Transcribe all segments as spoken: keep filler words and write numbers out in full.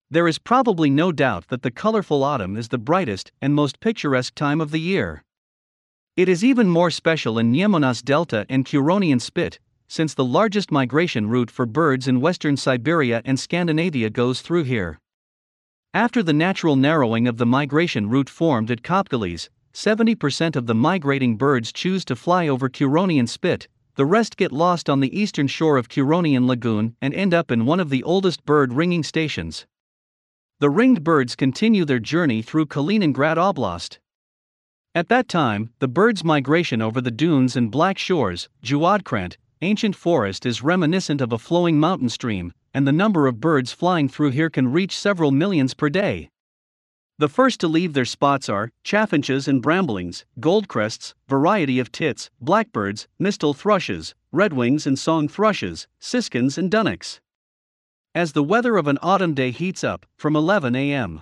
There is probably no doubt that the colorful autumn is the brightest and most picturesque time of the year. It is even more special in Nemunas Delta and Curonian Spit, since the largest migration route for birds in western Siberia and Scandinavia goes through here. After the natural narrowing of the migration route formed at Kopkalis, seventy percent of the migrating birds choose to fly over Curonian Spit, the rest get lost on the eastern shore of Curonian Lagoon and end up in one of the oldest bird ringing stations. The ringed birds continue their journey through Kaliningrad Oblast. At that time, the birds' migration over the dunes and black shores, Juodkrant, ancient forest, is reminiscent of a flowing mountain stream, and the number of birds flying through here can reach several millions per day. The first to leave their spots are chaffinches and bramblings, goldcrests, variety of tits, blackbirds, mistle thrushes, redwings and song thrushes, siskins and dunnocks. As the weather of an autumn day heats up, from eleven a m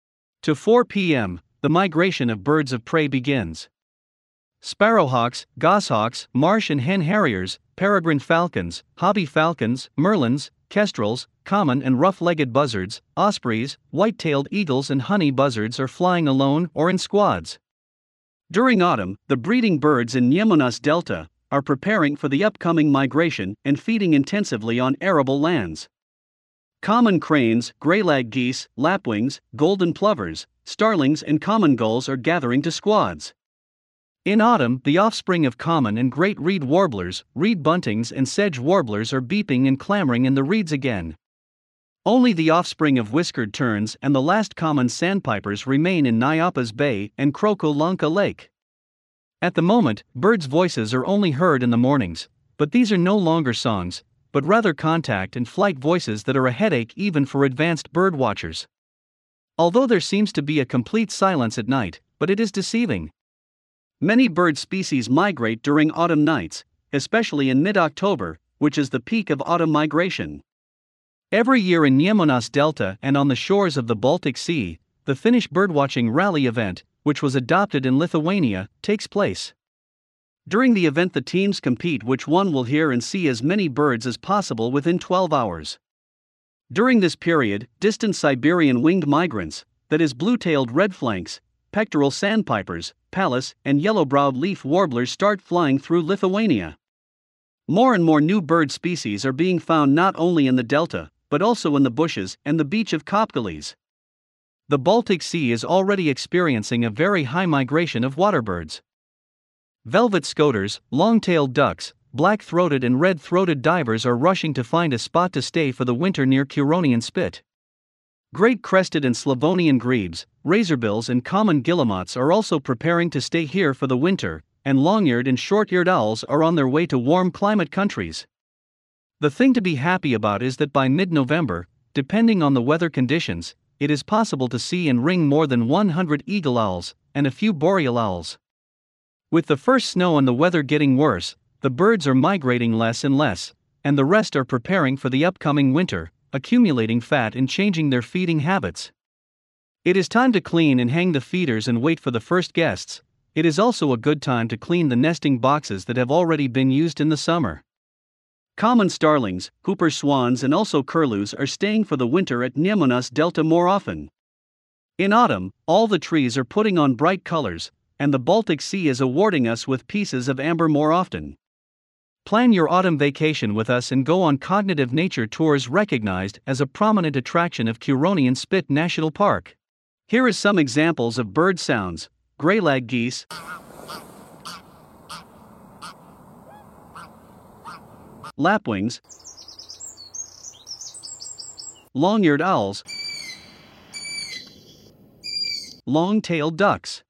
to four p m, the migration of birds of prey begins. Sparrowhawks, goshawks, marsh and hen harriers, peregrine falcons, hobby falcons, merlins, kestrels, common and rough-legged buzzards, ospreys, white-tailed eagles and honey buzzards are flying alone or in squads. During autumn, the breeding birds in Nemunas Delta are preparing for the upcoming migration and feeding intensively on arable lands. Common cranes, greylag geese, lapwings, golden plovers, starlings and common gulls are gathering to squads. In autumn, the offspring of common and great reed warblers, reed buntings and sedge warblers are beeping and clamoring in the reeds again. Only the offspring of whiskered terns and the last common sandpipers remain in Nyapas Bay and Krokolanka Lake. At the moment, birds' voices are only heard in the mornings, but these are no longer songs, but rather contact and flight voices that are a headache even for advanced bird watchers. Although there seems to be a complete silence at night, but it is deceiving. Many bird species migrate during autumn nights, especially in mid-October, which is the peak of autumn migration. Every year in Nemunas Delta and on the shores of the Baltic Sea, the Finnish birdwatching rally event, which was adopted in Lithuania, takes place. During the event, the teams compete which one will hear and see as many birds as possible within twelve hours. During this period, distant Siberian winged migrants, that is blue-tailed redflanks, pectoral sandpipers, pallas, and yellow-browed leaf warblers start flying through Lithuania. More and more new bird species are being found not only in the delta, but also in the bushes and the beach of Kopkalis. The Baltic Sea is already experiencing a very high migration of waterbirds. Velvet scoters, long-tailed ducks, black-throated and red-throated divers are rushing to find a spot to stay for the winter near Curonian Spit. Great crested and Slavonian grebes, razorbills and common guillemots are also preparing to stay here for the winter, and long-eared and short-eared owls are on their way to warm climate countries. The thing to be happy about is that by mid-November, depending on the weather conditions, it is possible to see and ring more than one hundred eagle owls, and a few boreal owls. With the first snow and the weather getting worse, the birds are migrating less and less, and the rest are preparing for the upcoming winter, accumulating fat and changing their feeding habits. It is time to clean and hang the feeders and wait for the first guests. It is also a good time to clean the nesting boxes that have already been used in the summer. Common starlings, Hooper swans and also curlews are staying for the winter at Nemunas Delta more often. In autumn, all the trees are putting on bright colors, and the Baltic Sea is awarding us with pieces of amber more often. Plan your autumn vacation with us and go on cognitive nature tours recognized as a prominent attraction of Curonian Spit National Park. Here is some examples of bird sounds: greylag geese, lapwings, long-eared owls, long-tailed ducks.